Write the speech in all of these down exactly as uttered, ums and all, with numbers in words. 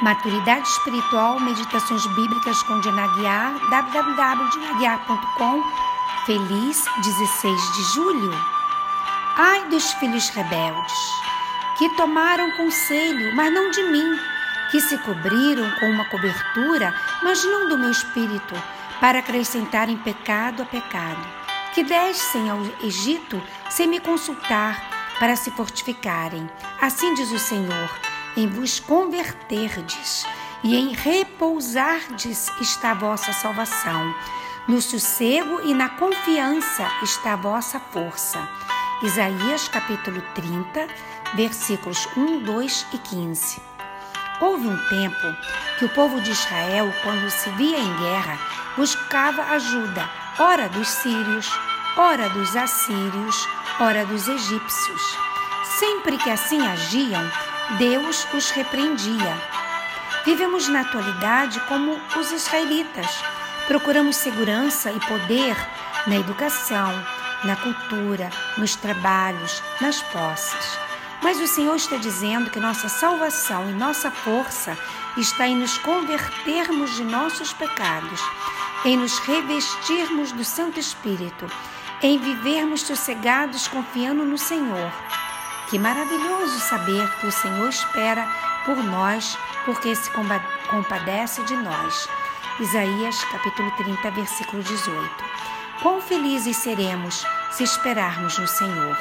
Maturidade Espiritual, Meditações Bíblicas com Diana Aguiar, w w w ponto diana aguiar ponto com. Feliz dezesseis de julho. Ai dos filhos rebeldes, que tomaram conselho, mas não de mim, que se cobriram com uma cobertura, mas não do meu espírito, para acrescentarem pecado a pecado, que descem ao Egito sem me consultar, para se fortificarem. Assim diz o Senhor: em vos converterdes e em repousardes está a vossa salvação. No sossego e na confiança está a vossa força. Isaías capítulo trinta, versículos um, dois e quinze. Houve um tempo que o povo de Israel, quando se via em guerra, buscava ajuda, ora dos sírios, ora dos assírios, ora dos egípcios. Sempre que assim agiam, Deus os repreendia. Vivemos na atualidade como os israelitas. Procuramos segurança e poder na educação, na cultura, nos trabalhos, nas posses. Mas o Senhor está dizendo que nossa salvação e nossa força está em nos convertermos de nossos pecados, em nos revestirmos do Santo Espírito, em vivermos sossegados confiando no Senhor. Que maravilhoso saber que o Senhor espera por nós, porque se compadece de nós. Isaías capítulo trinta, versículo dezoito. Quão felizes seremos se esperarmos no Senhor.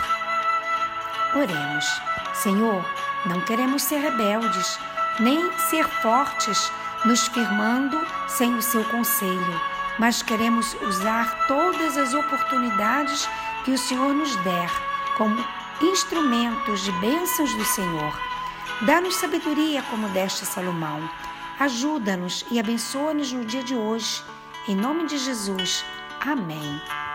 Oremos. Senhor, não queremos ser rebeldes, nem ser fortes, nos firmando sem o seu conselho, mas queremos usar todas as oportunidades que o Senhor nos der como instrumentos de bênçãos do Senhor. Dá-nos sabedoria como deste Salomão. Ajuda-nos e abençoa-nos no dia de hoje. Em nome de Jesus. Amém.